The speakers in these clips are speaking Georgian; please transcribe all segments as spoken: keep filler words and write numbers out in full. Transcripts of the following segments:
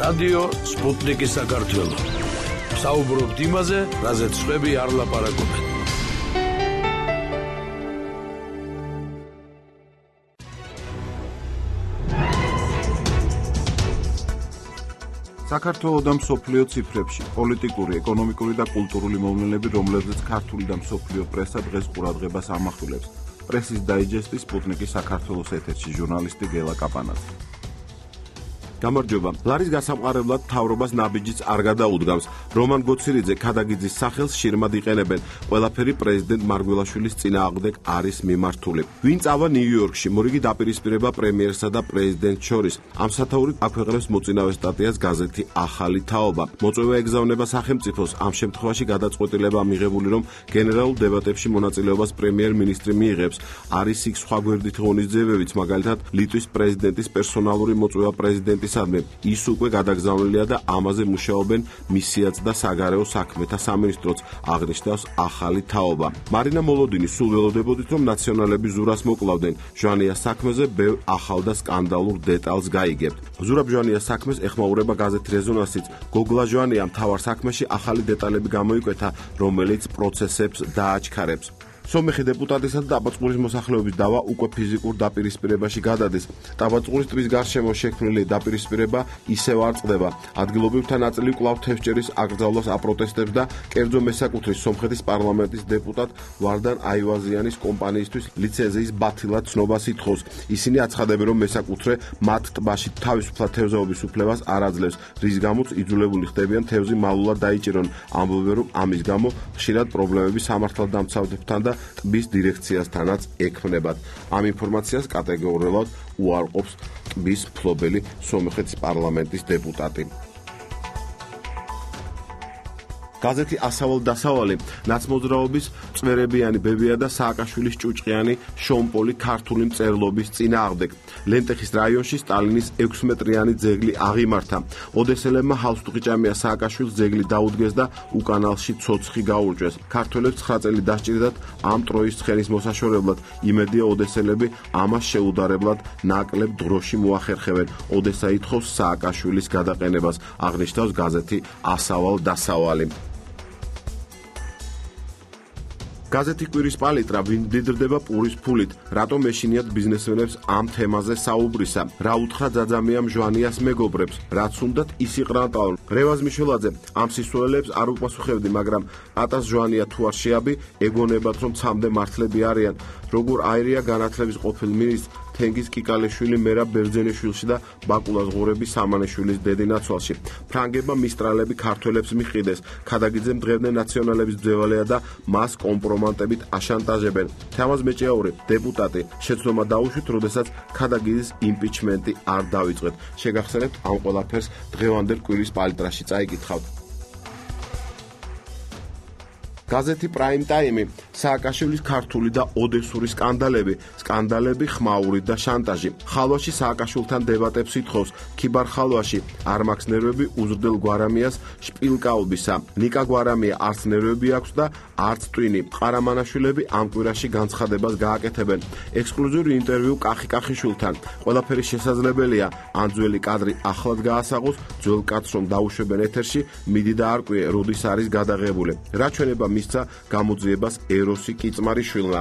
რადიო სპუტნიკი საქართველო. საუბრობთ იმაზე, რაზეც სხვები არ ლაპარაკობენ. საქართველოს და მსოფლიო ციფრებში პოლიტიკური, ეკონომიკური და კულტურული მოვლენები, რომლებზეც ქართული და მსოფლიო პრესა დღეს ყურადღებას ამახვილებს. პრესის დაიჯესტის სპუტნიკის საქართველოს ეთერში ჟურნალისტი გელა კაპანაძე. გამარჯობა. ლარის გასამყარებლად მთავრობას ნაბიჯიც არ გადაუდგამს. რომან გოცირიძე ქადაგიძის სახელს შირმად იყენებენ. ყველაფერი პრეზიდენტ მარგველაშვილის წინააღმდეგ არის მიმართული. ვინ წავა ნიუ-იორკში? მორიგი დაპირისპირება პრემიერსა და პრეზიდენტს შორის. ამ სათაურით აქვეყნებს მოწინავე სტატიას გაზეთი ახალი თაობა. მოწვევა ეგზავნება სახელმწიფოს. ამ შემთხვევაში გადაწყვეტილება მიღებული, რომ გენერალურ დებატებში მონაწილეობას პრემიერ-მინისტრი მიიღებს. არის იქ სხვა გვერდით ღონისძიებებიც, მაგალითად ლიტვის პრეზიდენტის პერსონალური მოწვევა პრეზიდენტის ის უკვე გადაგზავნილია და ამაზე მუშაობენ მისიაც და საგარეო საქმეთა სამინისტროც, აღნიშნავს ახალი თაობა. მარინა მოლოდინი სულ ველოდებოდით, რომ ნაციონალები ზურას მოკლავდნენ. ჟვანიას საქმეზე ბევრ ახალ და სკანდალურ დეტალს გაიგებთ. ზურაბ ჟვანიას საქმეს ეხმაურება გაზეთი რეზონანსიც. გოგლა ჟვანია მთავარ საქმეში ახალი დეტალები გამოიკვეთა, რომელიც პროცესებს დააჩქარებს. სომეხი დეპუტატისა და ტაბაწყურის მოსახლეობის დავა უკვე ფიზიკურ დაპირისპირებაში გადადის. ტაბაწყურის ტბის გარშემო შექმნილი დაპირისპირება ისევ არ წყდება. ადგილობრივთა ნაწილი კვლავ თევზჭერის აკრძალვას აპროტესტებს და კერძო მესაკუთრის სომხეთის პარლამენტის დეპუტატ ვარდან აივაზიანის კომპანიისთვის ლიცენზიის ბათილად ცნობას ითხოვს. ისინი აცხადებენ, რომ მესაკუთრე მათ ტბაში თავისუფლად თევზაობის უფლებას არ აძლევს, რის გამოც იძულებული ხდებიან თევზი მალულად დაიჭირონ. ამბობენ, რომ ამის გამო ხშირად პრობლემები სამართალდამცავებთან და ტბის დირექციასთანაც ექმნებათ. ამ ინფორმაციას კატეგორიულად უარყოფს ტბის მფლობელი სომხეთის პარლამენტის დეპუტატი. გაზეთი ასავალ დასავალი ნაცმოძრაობის წვერებიანი ბებია და სააკაშვილის ჭუჭყიანი შომპოლი ქართული მწერლობის წინააღმდეგ. ლენტეხის რაიონში სტალინის ექვსმეტრიანი ძეგლი აღიმართა. ოდესელებმა ჰალსტუხიჭამია სააკაშვილს ძეგლი დაუდგეს და უკანალში ცოცხი გაურჭეს. ქართველებს ცხრა წელი დასჭირდათ ამ ტროის ცხენის მოსაშორებლად. იმედია ოდესელები ამას შეუდარებლად ნაკლებ დროში მოახერხებენ. ოდესა ითხოვს სააკაშვილის გადაყენებას, აღნიშნავს გაზეთი ასავალ დასავალი. გაზეთი კვირის პალიტრა ვინ მდიდრდება პურის ფულით, რატომ ეშინიათ ბიზნესმენებს ამ თემაზე საუბრისა, რა უთხრა ძაძამიამ ჟვანიას მეგობრებს, რაც უნდათ ის იყრანტავენ. რევაზ მიშველაძე ამ სისულელებს არ უპასუხებდი, მაგრამ ატას ჟვანია თუ არ შეაბი, ეგონებათ რომ ცამდე მართლები არიან. როგორ აირია განათლების ყოფილ მინისტრს თენგიზ კიკალეშვილი მერა ბერძენიშვილში და ბაკულას ღურების სამანაშვილის დედინაცვალში. ფრანგებმა მისტრალები ქართველებს მიჰყიდეს. ქადაგიძემ დღევდნენ ნაციონალების ძევალია და მას კომპრომატებით აშანტაჟებენ. თამაზ მეჭიაური, დეპუტატი, შეცდომა დაუშვით, როდესაც ქადაგიძის იმპიჩმენტი არ დავიწყეთ. შეგახსენებთ ამ ყველაფერს დღევანდელ კვირის პალიტრაში წაიკითხავთ. გაზეთი პრაიმ ტაიმი, სააკაშვილის ქართული და ოდესური სკანდალები, სკანდალები, ხმაური და შანტაჟი. ხალვაში სააკაშვილთან დებატებს ითხოვს, ქიბარ ხალვაში არ მაქვს ნერვები უზრდელ გვარამიას შპილკაობისა. ნიკა გვარამია არც ნერვები აქვს და არც ტვინი. ყარამანაშვილები ამ კვირაში განცხადებას გააკეთებენ. ექსკლუზიური ინტერვიუ კახი კახიშვილთან. ყველაფერი შესაძლებელია, ან ძველი კადრი ახლად გაასაღოს, ძველ კადრს რომ დაუშვებენ ეთერში, მიდი და არკვიე, როდის არის გადაღებული. რა ჩვენება მისცა გამოძიებას ეროსი კიწმარიშვილმა.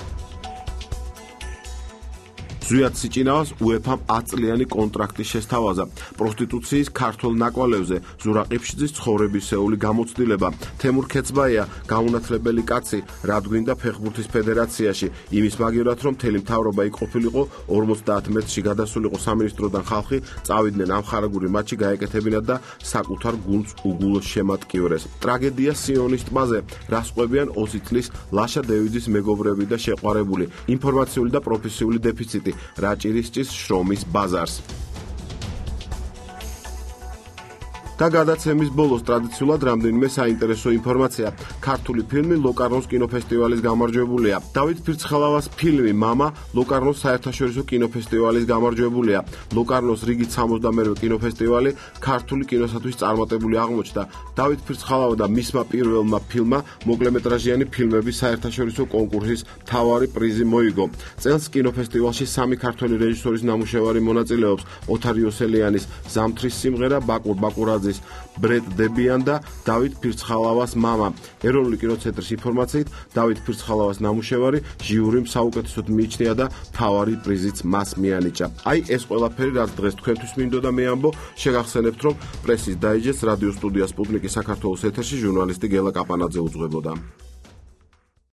ზვიად სიჭინავას უეფამ ათწლიანი კონტრაქტი შესთავაზა. პროსტიტუციის ქართულ ნაკვალევზე ზურა ყიფშიძის ცხოვრებისეული გამოცდილება. თემურ ქეცბაია გაუნათლებელი კაცი, რად გვინდა ფეხბურთის ფედერაციაში, იმის მაგივრად რომ მთელი მთავრობა იქ ყოფილიყო ორმოცდაათ მეტრში გადასულიყო სამინისტროდან ხალხი, წავიდნენ ამ ხარაგური მატჩი გაეკეთებინათ და საკუთარ გუნდს უგულოს შემატკივრეს. ტრაგედია სიონის ტბაზე, რას ყვებიან ოცი წლის ლაშა დევიძის მეგობრები და შეყვარებული. ინფორმაციული და პროფესიული დეფიციტი. რაჭირისჭის შრომის ბაზარს. და გადაცემის ბოლოს ტრადიციულად რამდენიმე საინტერესო ინფორმაცია. ქართული ფილმი ლოკარნოს კინოფესტივალის გამარჯვებულია. დავით ფირცხალავას ფილმი მამა ლოკარნოს საერთაშორისო კინოფესტივალის გამარჯვებულია. ლოკარნოს რიგით სამოცდამერვე კინოფესტივალი ქართული კინოსათვის წარმატებული აღმოჩნდა. დავით ფირცხალავა და მისმა პირველმა ფილმმა მოკლემეტრაჟიანი ფილმების საერთაშორისო კონკურსის მთავარი პრიზი მოიგო. წელს კინოფესტივალში სამი ქართველი რეჟისორის ნამუშევარი მონაწილეობს: ოთარ იოსელიანის ზამთრის სიმღერა, ბაკურ ბაკურაძის ბრედ დებიან და დავით ფირცხალავას მამა. ეროვნული კინოცენტრის ინფორმაციით, დავით ფირცხალავას ნამუშევარი ჟიურიმ საუკეთესოდ მიიჩნია და მთავარი პრიზიც მას მიანიჭა. აი ეს ყველაფერი, რაც დღეს თქვენთვის მინდოდა მე ამბო, შეგახსენებთ, რომ პრესის დაიჯესტს რადიო სტუდია სპუტნიკი საქართველოს ეთერში ჟურნალისტი გელა კაპანაძე უძღვებოდა.